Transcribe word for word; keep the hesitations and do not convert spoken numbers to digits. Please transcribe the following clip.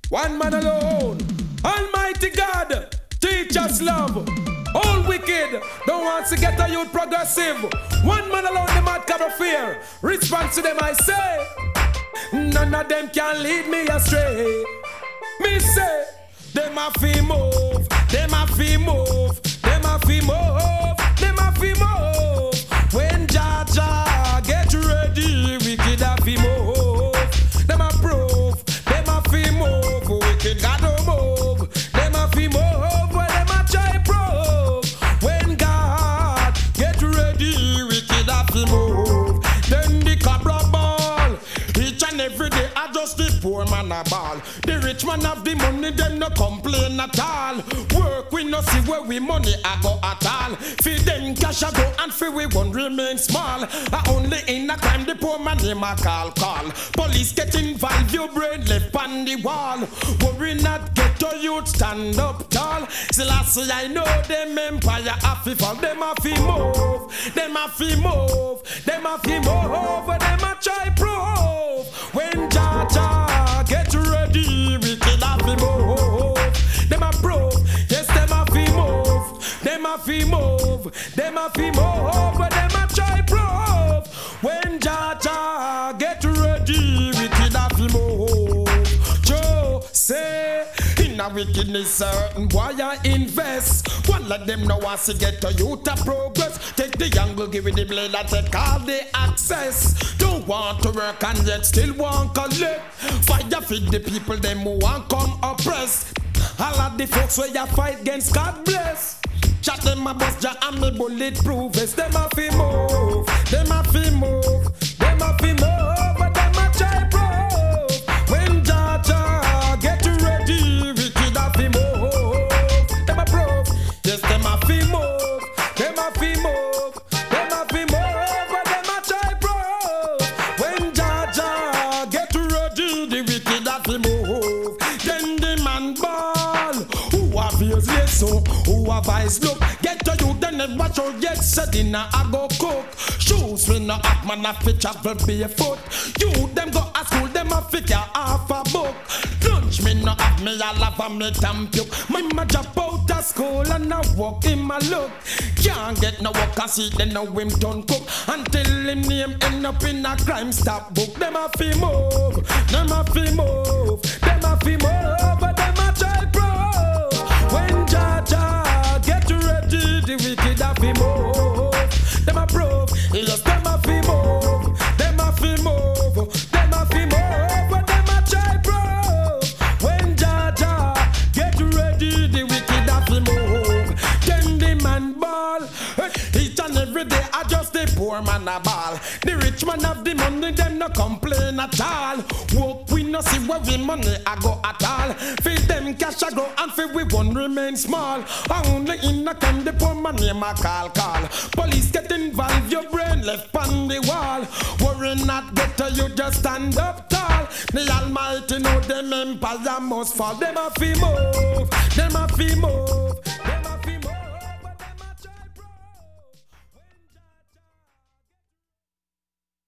One man alone. Almighty God, teach us love. All wicked, don't want to get a youth progressive. One man alone, the mad cover fear. Response to them I say, none of them can lead me astray. Me say, them a fi move, them a fi move, them a fi move, them a fi move. When Jaja get ready, wicked a fi move. Them a prove, them a fi move, wicked got to move. Them a fi move, well them a try prove. When God get ready, wicked a fi move. Then the cabra ball, each and every day I just the poor man a ball. The rich man have the money, them no complain at all. Work we no see where we money I go at all. Feed them cash I go and feel we won't remain small. I only in a crime the poor man name I call call. Police get involved, your brain left on the wall. Worry not get to youth stand up tall. Still I say I know them empire have to fall. Them have to move, them have to move, them have to move, them a try prove. When Jaja get ready, we kill have to move. Them a prove, yes them have to move, them have to move, them have to move, them a try prove. When Jaja get ready, we kill have to move. Joe say, in a wickedness certain boy I invest. One of them now wants to get to youth to progress. Take the angle, give it the blade, I take all the access. Don't want to work and yet still want collect. Fire feed the people, them who want come oppress. All of the folks where you fight against, God bless. Shot them a bust ja and me bulletproof vest. Them a fi move, them a fi move, them a fi move, but them a try prove. When Jaja get ready, wicked a fi move. Them a prove, yes them a fi move, them a fi move, them a fi move, but them a try prove. When Jaja get ready, the wicked a fi move. Then the man ball, who have ears listen, who have eyes look. Get to you, then never show yet said dinner I go cook. Shoes when no act man a fit travel barefoot. You them go to school, them a figure half a book. Lunch me no have me a love and me damn puke. My ma drop out of school and I walk in my look. Can't get no work and see them no him done cook. Until him name end up in a crime stop book. Them a fi move, them a fi move, them a fi move, but them a try prove. When Jaja get ready, the wicked a fi move. Them a prove, yes them a fi move, them a fi move, them a fi move, but them a try prove. When Jaja get ready, the wicked a fi move. Then the man ball, each and every day I just the poor man a ball. The rich man have the money, them no complain at all. Work we no see where we money I go at all. Feed them cash I go and feed we one remain small. Only in a come the poor man name I call call. Police get involved, your brain left on the wall. Worry not better, you just stand up tall. The Almighty know them empire must fall. Them a fi move, them a fi move.